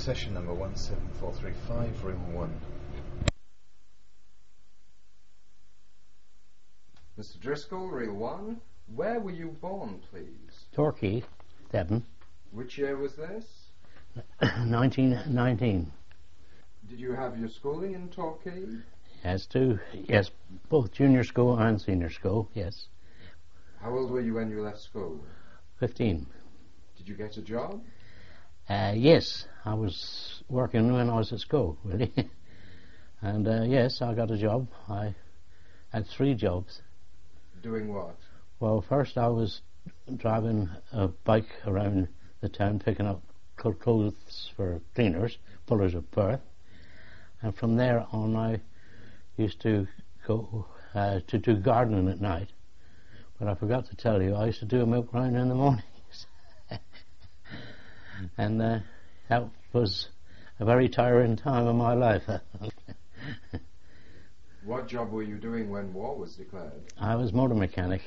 session number 17435, room 1. Mr. Driscoll, reel 1. Where were you born, please? Torquay, Devon. Which year was this? 1919. Did you have your schooling in Torquay? Yes, both junior school and senior school, yes. How old were you when you left school? 15. Did you get a job? Yes, I was working when I was at school, really. And yes, I got a job. I had 3 jobs. Doing what? Well, first I was driving a bike around the town picking up clothes for cleaners, pullers of berth. And from there on I used to go to do gardening at night. But I forgot to tell you, I used to do a milk round in the mornings. And that was a very tiring time of my life. What job were you doing when war was declared? I was motor mechanic.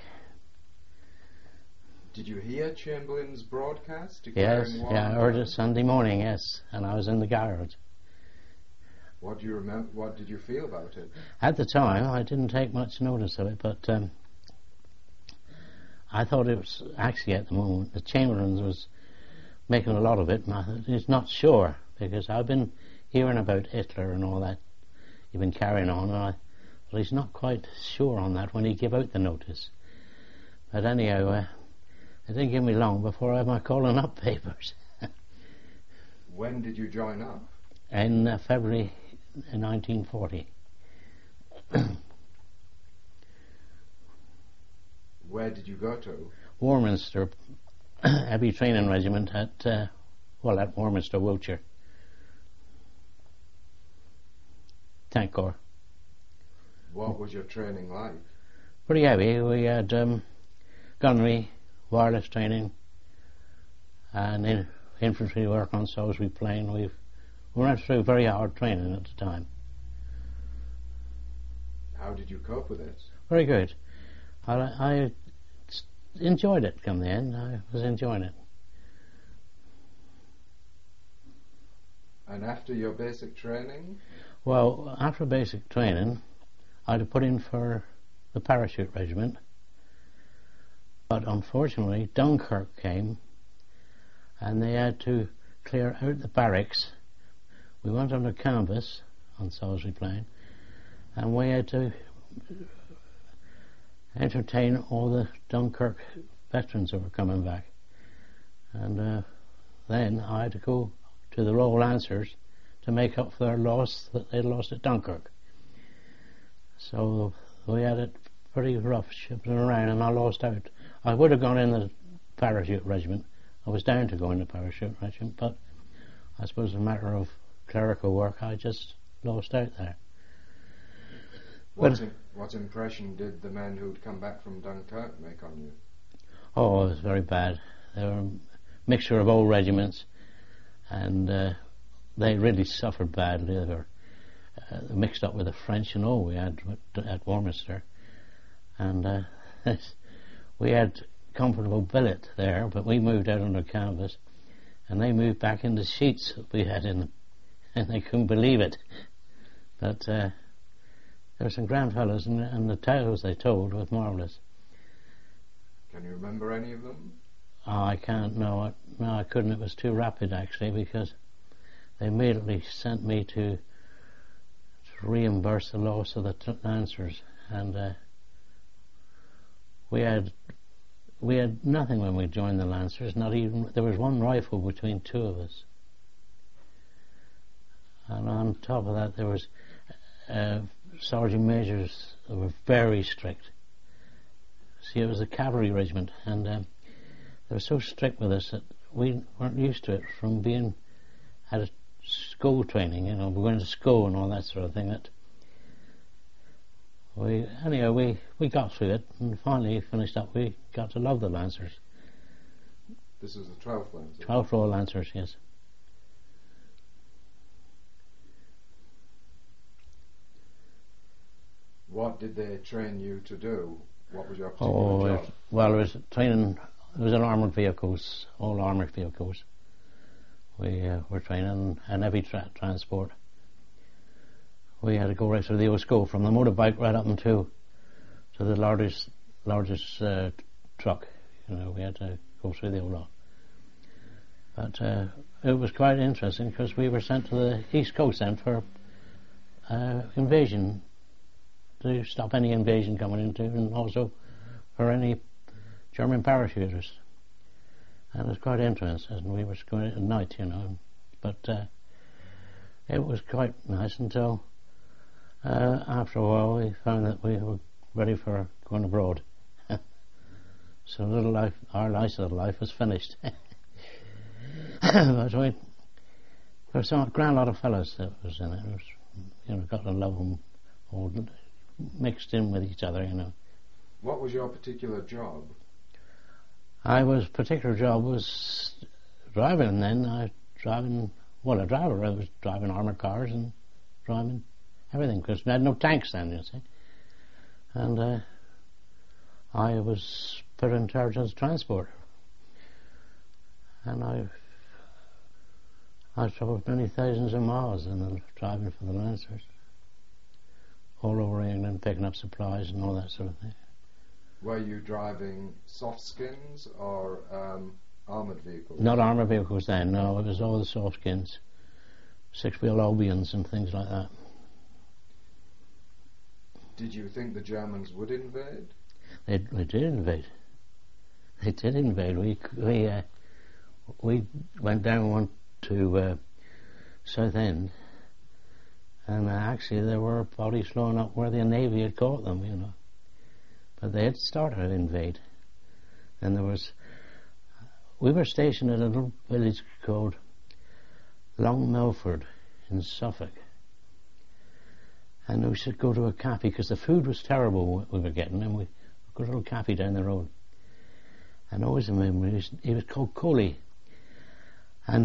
Did you hear Chamberlain's broadcast declaring war? Yeah, I heard it Sunday morning, yes, and I was in the garage. What do you remember? What did you feel about it? At the time, I didn't take much notice of it, but I thought it was actually at the moment the Chamberlain's was making a lot of it, and I thought he's not sure, because I've been hearing about Hitler and all that. He's been carrying on, and he's not quite sure on that when he gave out the notice. But anyhow, it didn't give me long before I had my calling up papers. When did you join up? In February 1940. Where did you go to? Warminster, heavy training regiment at Warminster, Wiltshire. Tank Corps. What was your training like? Pretty heavy. We had gunnery, wireless training, and infantry work on Salisbury Plain. We went through very hard training at the time. How did you cope with it? Very good. I enjoyed it come the end. I was enjoying it. And after your basic training? Well, after basic training, I had to put in for the parachute regiment. But unfortunately, Dunkirk came, and they had to clear out the barracks. We went under canvas on Salisbury Plain, and we had to entertain all the Dunkirk veterans who were coming back. And then I had to go to the Royal Lancers to make up for their loss that they'd lost at Dunkirk. So we had it pretty rough shipping around, and I lost out. I would have gone in the parachute regiment. I was down to go in the parachute regiment, but I suppose as a matter of clerical work I just lost out there. What impression did the men who'd come back from Dunkirk make on you? Oh, it was very bad. They were a mixture of old regiments, and they really suffered badly. They were mixed up with the French and all we had at Warminster, and we had comfortable billet there, but we moved out under canvas, and they moved back into sheets that we had in them, and they couldn't believe it. But there were some grand fellows, and the tales they told was marvellous. Can you remember any of them? Oh, I can't. No, I couldn't. It was too rapid, actually, because they immediately sent me to reimburse the loss of the Lancers, and we had nothing when we joined the Lancers. Not even there was one rifle between 2 of us, and on top of that there was sergeant majors who were very strict. See, it was a cavalry regiment, and they were so strict with us that we weren't used to it from being had a school training, we went to school and all that sort of thing. That we got through it, and finally finished up. We got to love the Lancers. This is the 12th Lancers? 12th Royal Lancers, yes. What did they train you to do? What was your particular job? Well, it was training. It was in armoured vehicles, all armoured vehicles. We were training an heavy transport. We had to go right through the Osco from the motorbike right up into the largest truck. You know, we had to go through the whole lot. But it was quite interesting because we were sent to the East Coast then for invasion, to stop any invasion coming into, and also for any German parachuters. And it was quite interesting. We were going at night, you know, but it was quite nice until after a while we found that we were ready for going abroad. So our nice little life was finished. But there was a grand lot of fellas that was in it. It was, you know, got to love them all mixed in with each other, you know. What was your particular job? I was driving then. I was driving armoured cars and driving everything, because we had no tanks then, you see. And I was put in charge of the transport. And I travelled many thousands of miles and driving for the Lancers, all over England, picking up supplies and all that sort of thing. Were you driving soft skins or armoured vehicles? Not armoured vehicles then, no. It was all the soft skins, six-wheel Albions and things like that. Did you think the Germans would invade? They did invade. They did invade. We went down to Southend, and actually there were bodies flowing up where the Navy had caught them, you know. But they had started to invade. And we were stationed at a little village called Long Melford in Suffolk. And we should go to a cafe because the food was terrible we were getting, and we got a little cafe down the road. And I always remember he was called Coley. And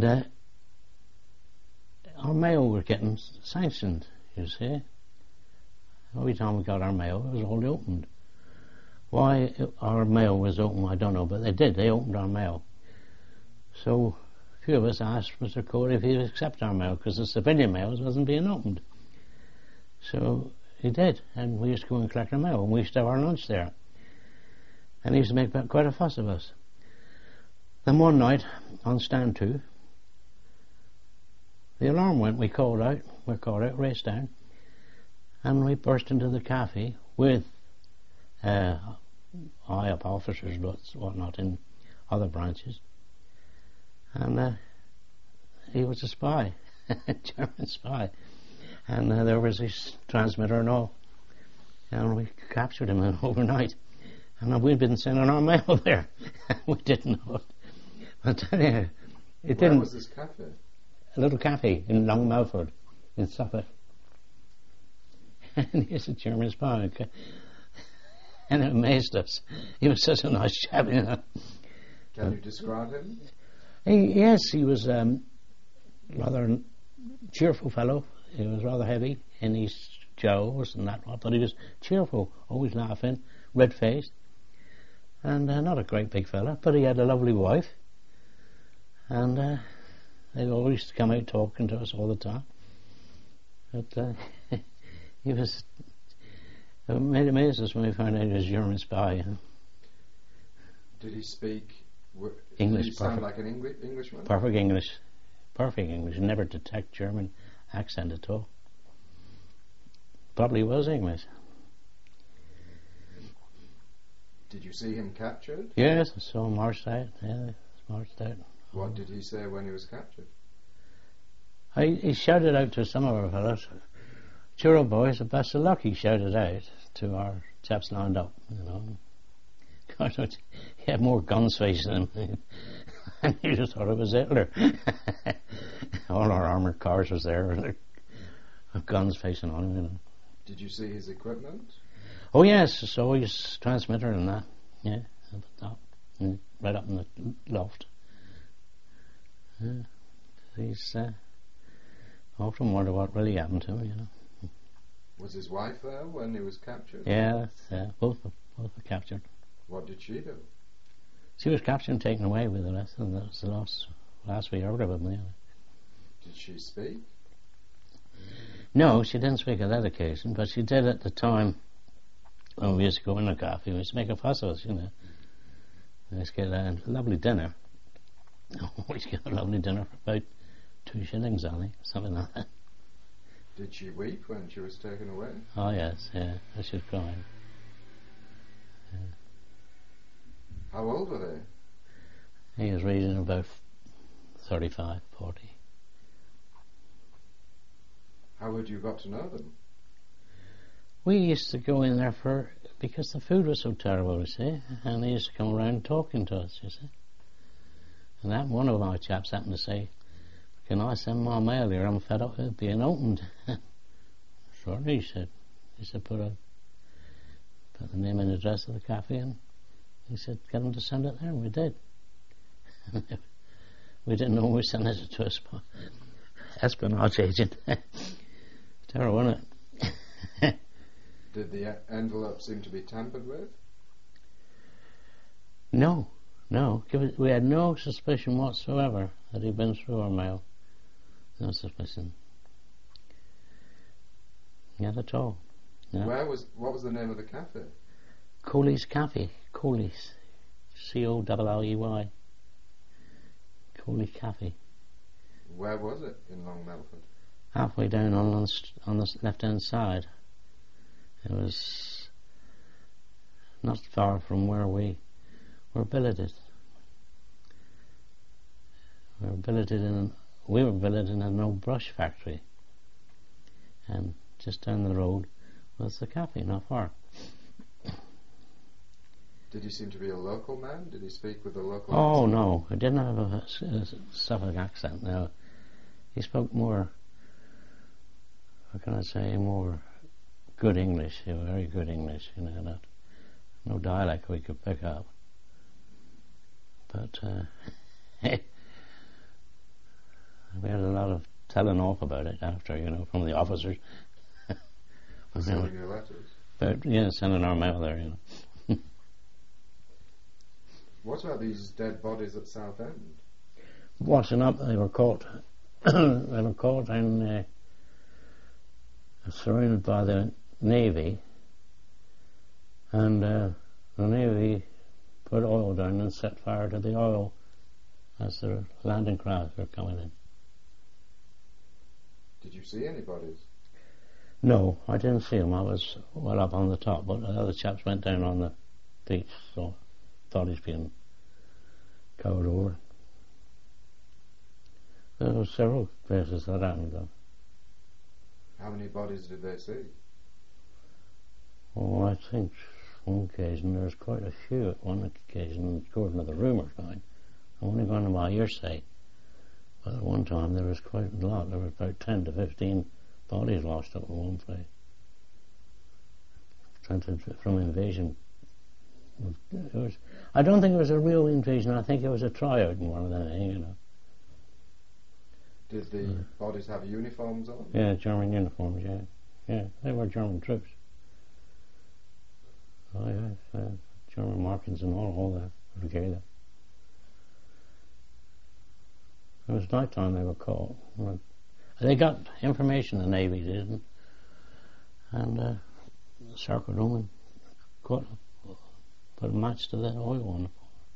our mail was getting sanctioned, you see. Every time we got our mail, it was all opened. Why our mail was open, I don't know, but they did. They opened our mail. So a few of us asked Mr. Coley if he would accept our mail, because the civilian mail wasn't being opened. So he did, and we used to go and collect our mail, and we used to have our lunch there. And he used to make quite a fuss of us. Then one night, on stand 2, the alarm went. We called out, raced down, and we burst into the cafe with high-up officers, whatnot, in other branches. And he was a spy, a German spy. And there was his transmitter and all. And we captured him overnight. And we'd been sending our mail there. We didn't know it. But anyway, it didn't. Where was this cafe? A little cafe in Long Melford, in Suffolk. And he's a German spy. And it amazed us. He was such a nice chap, you know. Can you describe him? Yes, he was rather cheerful fellow. He was rather heavy in his jaws and that, but he was cheerful, always laughing, red-faced, and not a great big fella, but he had a lovely wife, and they always used to come out talking to us all the time. But he was... It amazed us when we found out he was a German spy. You know. Did he speak English? Did he sound like an Englishman? Perfect English. Perfect English. Never detect German accent at all. Probably was English. Did you see him captured? Yes, I saw him marched out. Yeah, marched out. What did he say when he was captured? He shouted out to some of our fellows, "Cheer up, boys, the best of luck," he shouted out to our chaps lined up, you know. God, he had more guns facing him. And he just thought it was Hitler. All our armoured cars was there, and guns facing on him, you know. Did you see his equipment? Oh yes, so his transmitter and that, yeah, up at the top, right up in the loft. Yeah. He's often wonder what really happened to him, you know. Was his wife there when he was captured? Yeah, both were captured. What did she do? She was captured and taken away with the rest, and that was the last we heard of him, really. Did she speak? No, she didn't speak on that occasion, but she did at the time when we used to go in the cafe. We used to make a fuss of us, you know. We used to get a lovely dinner. We used to get a lovely dinner for about 2 shillings, I think, something like that. Did she weep when she was taken away? Oh yes, yeah, she was crying. Yeah. How old were they? He was reading about 35, 40. How had you got to know them? We used to go in there because the food was so terrible, you see, and they used to come around talking to us, you see. And that one of our chaps happened to say, "Can I send my mail here? I'm fed up with it being opened." Sure, he said. He said, put the name and address of the cafe in. He said, get them to send it there, and we did. We didn't know we sent it to a espionage agent. Terrible, wasn't it? Did the envelope seem to be tampered with? No. We had no suspicion whatsoever that he'd been through our mail. No suspicion. Not at all. No. What was the name of the cafe? Coley's Cafe. Coley's. Colley. Coley Cafe. Where was it in Long Melford? Halfway down on the left-hand side. It was not far from where we were billeted. We were billeted in an old brush factory, and just down the road was the cafe, not far. Did he seem to be a local man? Did he speak with a local Oh accent? no, he didn't have a Suffolk accent. No, he spoke more. How can I say, more good English? Very good English. You know, no dialect we could pick up. But we had a lot of telling off about it after, you know, from the officers. Sending your letters? But yeah, sending our mail there, you know. What about these dead bodies at Southend? Washing up, they were caught. They were caught and surrounded by the Navy, and the Navy put oil down and set fire to the oil as the landing craft were coming in. Did you see any bodies? No, I didn't see them. I was well up on the top, but the other chaps went down on the beach, so thought he's been covered over. There were several places that happened though. How many bodies did they see? Oh, I think one occasion there was quite a few at one occasion, according to the rumours going. I'm only going to my hearsay. But at one time there was quite a lot. There was about 10 to 15 bodies washed up in one place. From invasion. I don't think it was a real invasion. I think it was a tryout in one of them, you know. Did the bodies have uniforms on? Yeah, German uniforms, yeah. Yeah, they were German troops. Oh, yeah, German markings and all that regalia. It was night time they were called. They got information, the Navy did, and circled them and put a match to the oil on it.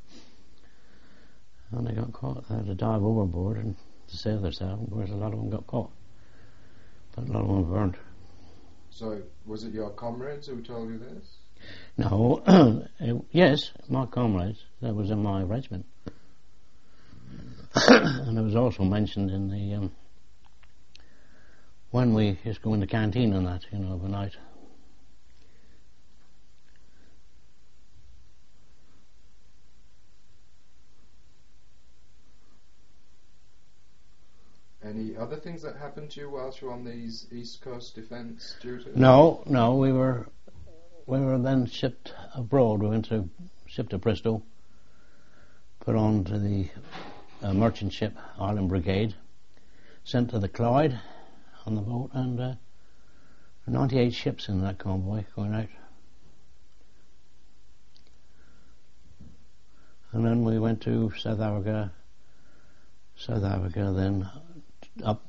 And they got caught. They had to dive overboard and to save themselves, whereas a lot of them got caught. But a lot of them burnt. So, was it your comrades who told you this? No, yes, my comrades. That was in my regiment. And it was also mentioned in the when we used to go in the canteen and that, you know, overnight. Any other things that happened to you whilst you were on these East Coast defence duties? No, we were then shipped abroad. We went shipped to Bristol, put on to the merchant ship Island Brigade, sent to the Clyde on the boat, and 98 ships in that convoy going out. And then we went to South Africa then up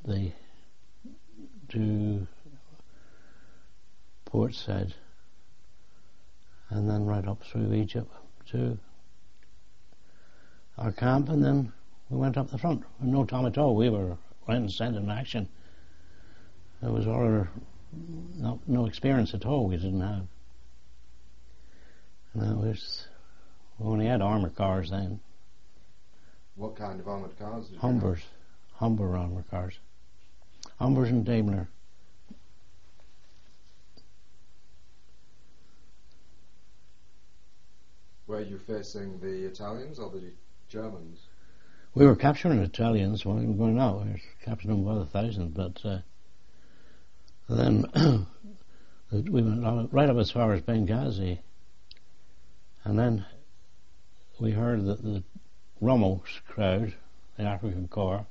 to Port Said, and then right up through Egypt to our camp, and then we went up the front with no time at all. We were right and sent in action. There was no experience at all we didn't have. And we only had armoured cars then. What kind of armoured cars did you Humbers. Humber armoured cars. Humbers and Daimler. Were you facing the Italians or the Germans? We were capturing Italians while we were going out. We were capturing them by the thousand, but then we went right up as far as Benghazi, and then we heard that the Ramos crowd, the African Corps,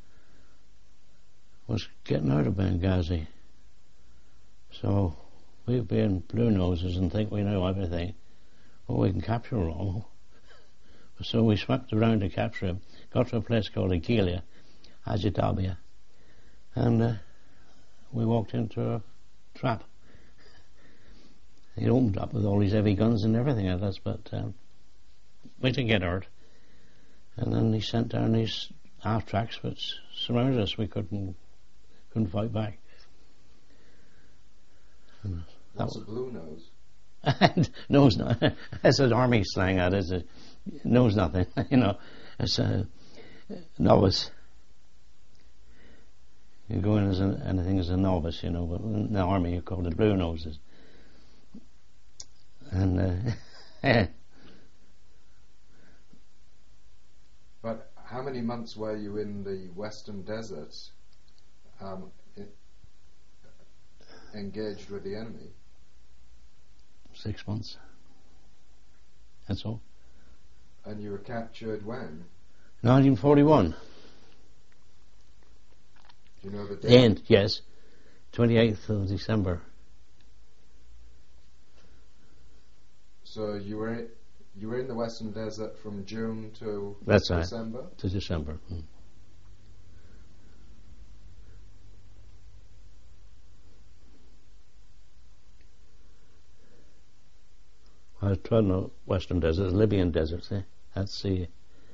was getting out of Benghazi. So we being blue noses and think we know everything, well, we can capture Romo. So we swept around to capture him, got to a place called Agilia, Ajitabia, and we walked into a trap. He opened up with all these heavy guns and everything at us, but we didn't get hurt. And then he sent down these half tracks which surrounded us. We couldn't fight back. What's a blue nose? Knows nothing. That's an army slang. That is, knows nothing. You know, it's a novice. You go in as anything as a novice, you know, but in the army you call it blue noses. And but how many months were you in the Western Desert, engaged with the enemy? 6 months. That's all. And you were captured when? 1941. Do you know the date? The end, yes. 28th of December. So you were in the Western Desert from June to That's December? Right. To December. I was treading the Western Desert, Libyan Desert, see? That's the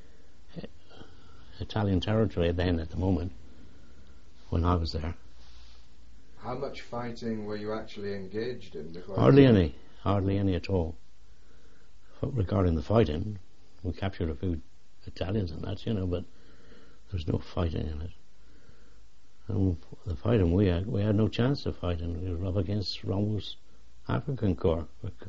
Italian territory then at the moment, when I was there. How much fighting were you actually engaged in? Because Hardly any at all. But regarding the fighting, we captured a few Italians and that, you know, but there's no fighting in it. And the fighting we had no chance of fighting. We were up against Romo's African Corps.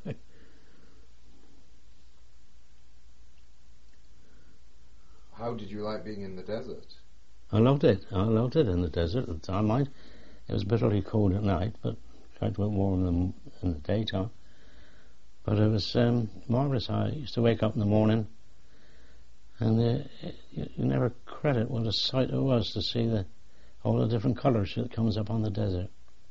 How did you like being in the desert? I loved it. I loved it in the desert at the time. It was bitterly cold at night, but quite warm in the daytime. But it was marvellous. I used to wake up in the morning, and you never credit what a sight it was to see all the different colours that comes up on the desert.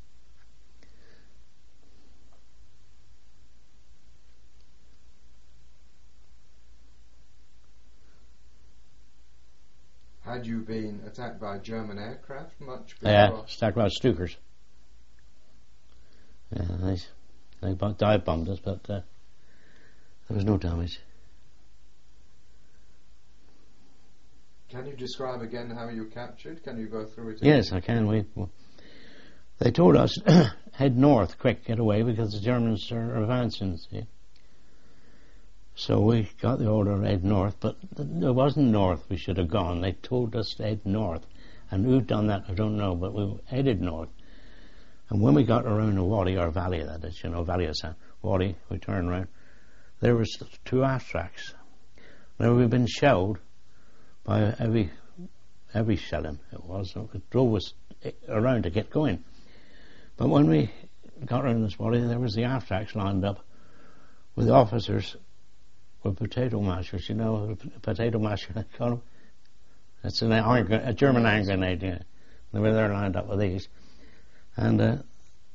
Had you been attacked by German aircraft much before? Yeah, attacked by Stukas. Yeah, they dive bombed us, but there was no damage. Can you describe again how you were captured? Can you go through it again? Yes, I can. They told us, head north, quick, get away, because the Germans are advancing, see. So we got the order to head north, but it wasn't north we should have gone. They told us to head north. And who'd done that, I don't know, but we headed north. And when we got around the wadi, or valley that is, you know, valley of San Wadi, we turned around, there was 2 aft tracks. Now we'd been shelled by every shelling it was, so it drove us around to get going. But when we got around this wadi, there was the aft tracks lined up with the officers with potato mashers, you know, a potato masher, they call them. It's a German hand grenade, yeah. They were there lined up with these. And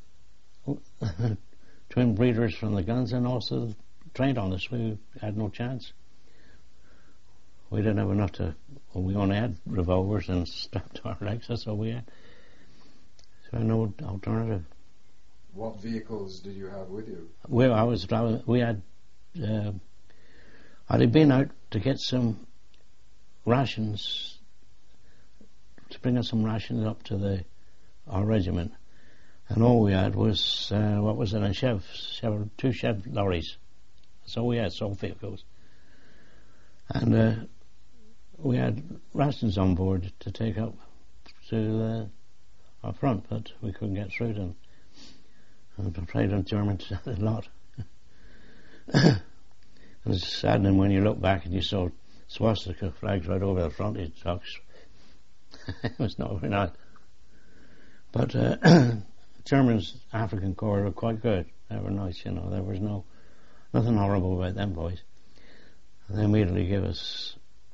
twin breeders from the guns, and also trained on us. We had no chance. we didn't have enough to. Well, we only had revolvers and strapped to our legs. That's all we had. So no alternative. What vehicles did you have with you? Well, I was driving. We had. I'd been out to get some rations, to bring us some rations up to our regiment, and all we had was what was it? Two Chev lorries. That's all we had, sole vehicles, and we had rations on board to take up to our front, but we couldn't get through them. I'm afraid the Germans had a lot. It was saddening when you look back and you saw swastika flags right over the front of the trucks. It was not very nice. But Germans, African Corps, were quite good. They were nice, you know. There was nothing horrible about them boys. And they immediately gave us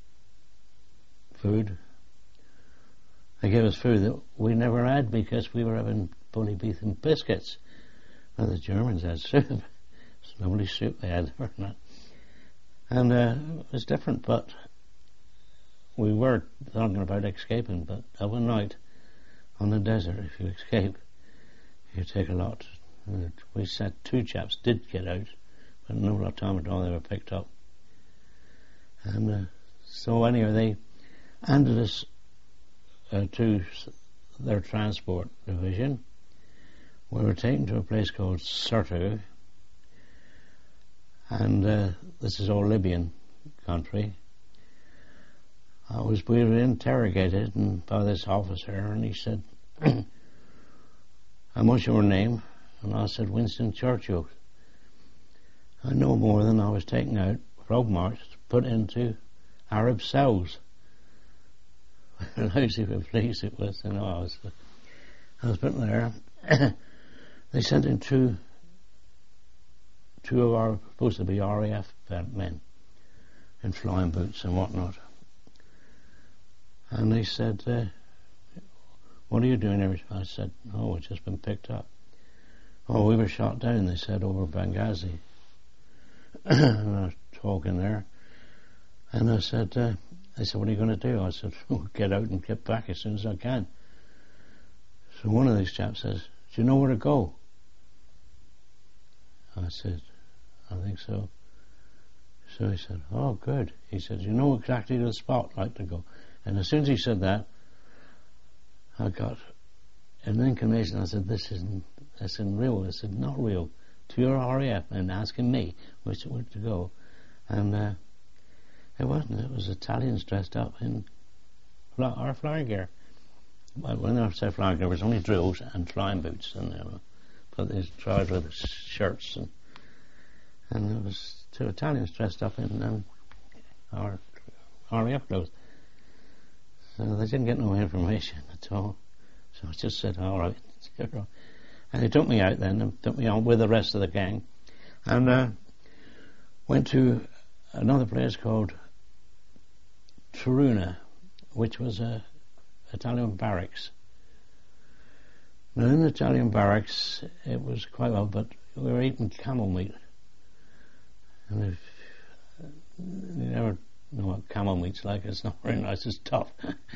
food. They gave us food that we never had because we were having bully beef and biscuits. Well, the Germans had soup. It's lovely soup they had there. And it was different, but we were talking about escaping, but one night on the desert, if you escape, you take a lot. We said 2 chaps did get out, but no lot of time at all they were picked up. And so anyway, they handed us to their transport division. We were taken to a place called Sirte, and this is all Libyan country. We were interrogated by this officer, and he said, "And what's your name?" And I said, "Winston Churchill." I know more than I was taken out, road marched, put into Arab cells. Lousy with police it was, you know. I was put there. They sent in two of our supposed to be RAF men in flying boots and whatnot. And they said, "What are you doing here?" I said, "Oh, we've just been picked up." "Oh, we were shot down," they said, "over Benghazi." And I was talking there, and I said, they said, "What are you going to do?" I said, "Oh, get out and get back as soon as I can." So one of these chaps says, "Do you know where to go?" I said, "I think so." So he said, "Oh, good." He said, "You know exactly the spot I'd like to go." And as soon as he said that, I got an inclination. I said, "This isn't real." I said, "Not real." To your RAF and asking me where to go. And it wasn't. It was Italians dressed up in our flying gear. Well, when I say flying gear, it was only drills and flying boots, and but they tried with shirts, and it was 2 Italians dressed up in our RAF clothes. So they didn't get no information at all. So I just said, "All right." And he took me out then and took me on with the rest of the gang, and went to another place called Toruna, which was a Italian barracks. Now in the Italian barracks it was quite well, but we were eating camel meat, and if you never know what camel meat's like, it's not very nice, it's tough.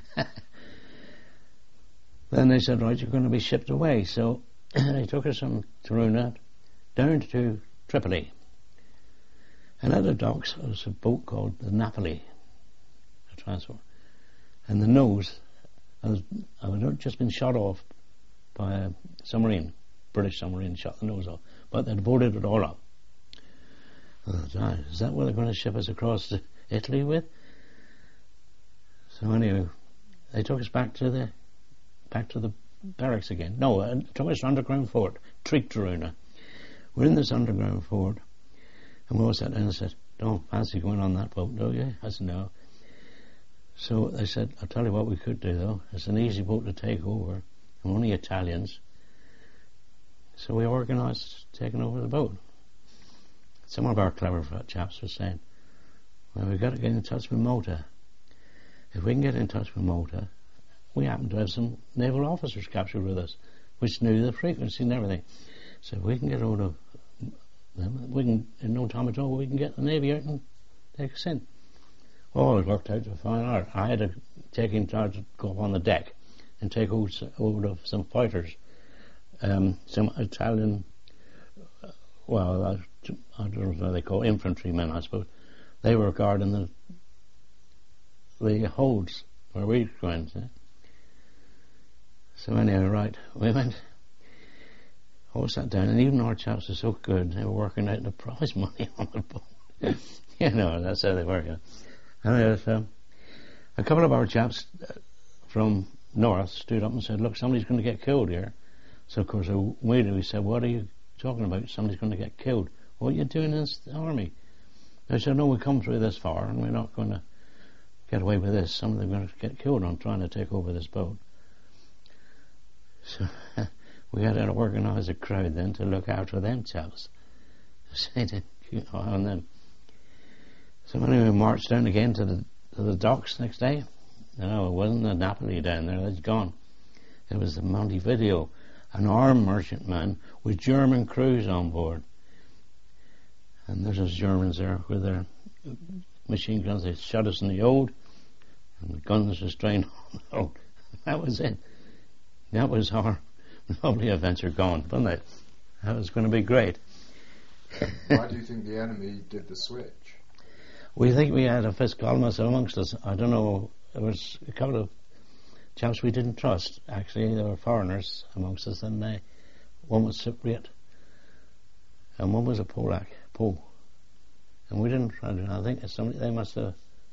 Then they said, "Right, you're going to be shipped away." So they took us from Toruna down to Tripoli, and at the docks there was a boat called the Napoli, a transport, and the nose, I had just been shot off by a submarine, British submarine, shot the nose off, but they'd boarded it all up. I thought, is that what they're going to ship us across to Italy with? So anyway, they took us back to the barracks again. No, took us to underground fort, Toruna. We're in this underground fort, and we all sat down and said, "Don't fancy going on that boat, do you?" I said, "No." So they said, "I'll tell you what we could do though. It's an easy boat to take over. We're only Italians." So we organised taking over the boat. Some of our clever chaps were saying, "Well, we've got to get in touch with Malta. If we can get in touch with Malta," we happen to have some naval officers captured with us, which knew the frequency and everything. So if we can get hold of them, we can, in no time at all, we can get the Navy out and take us in. Oh, it worked out to fine art. I had to take in charge to go up on the deck and take hold of some fighters, some Italian, well, I don't know what they call infantrymen, I suppose. They were guarding the holds where we went. So anyhow, right, we went, all sat down, and even our chaps were so good, they were working out the prize money on the boat. You know, that's how they work it. And a couple of our chaps from north stood up and said, look, somebody's going to get killed here. So of course we said, what are you talking about? Somebody's going to get killed. What are you doing in this army? They said, no, we come through this far and we're not going to get away with this. Some of them are going to get killed on trying to take over this boat. So we had to organise a crowd then to look after them chaps. And then, so anyway, we marched down again to the docks next day. No, it wasn't the Napoli down there, that's gone. It was the Montevideo, an armed merchantman with German crews on board. And there's those Germans there with their machine guns. They shot us in the old, and the guns were strained on the old. That was it. That was our lovely adventure gone, wasn't it? That was going to be great. Why do you think the enemy did the switch? We think we had a fiscalmus amongst us. I don't know, there was a couple of chaps we didn't trust, actually. There were foreigners amongst us, and one was Cypriot, and one was a Pole. And we didn't, I think they must have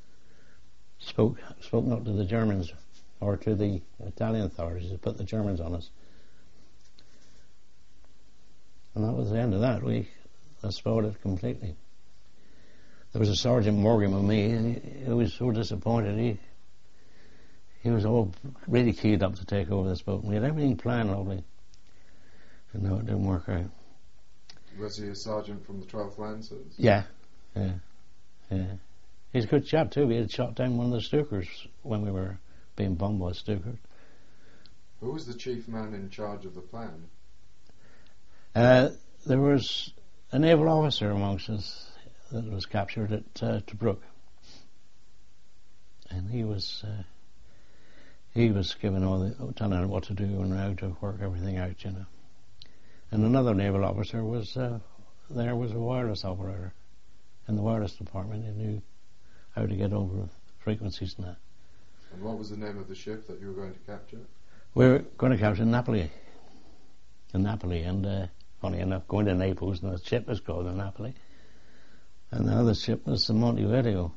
spoken up to the Germans, or to the Italian authorities, to put the Germans on us. And that was the end of that. We spoiled it completely. There was a Sergeant Morgan with me, and he was so disappointed. He was all really keyed up to take over this boat. We had everything planned lovely. But no, it didn't work out. Was he a sergeant from the 12th Lancers? Yeah. He's a good chap too. We had shot down one of the Stukas when we were being bombed by Stukas. Who was the chief man in charge of the plan? There was a naval officer amongst us that was captured at Tobruk, and he was given telling him what to do and how to work everything out, you know. And another naval officer was a wireless operator in the wireless department. He knew how to get over frequencies and that. And what was the name of the ship that you were going to capture? We were going to capture Napoli. And funny enough, going to Naples, and the ship was called the Napoli. And the other ship was the Montevideo.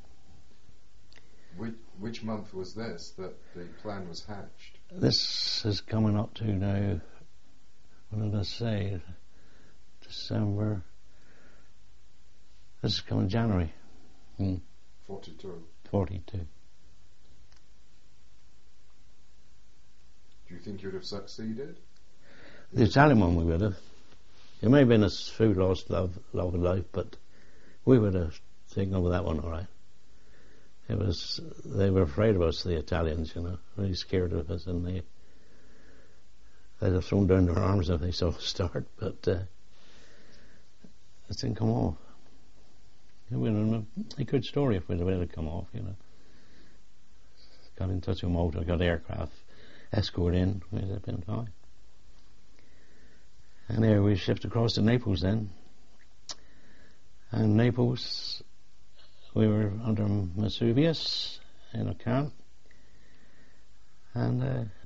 Which month was this that the plan was hatched? This is coming up to now, what did I say? December. This is coming January. 42. 42. Do you think you'd have succeeded? The Italian one we would have. It may have been a food lost love of life, but we would have taken over that one all right. They were afraid of us, the Italians, you know, really scared of us, and they'd have thrown down their arms if they saw us start, but it didn't come off. It would have been a good story if we'd have let it come off, you know. Got in touch with Malta, got aircraft escort in, we'd have been fine. And there we shipped across to Naples then. And Naples, we were under Vesuvius in a camp. And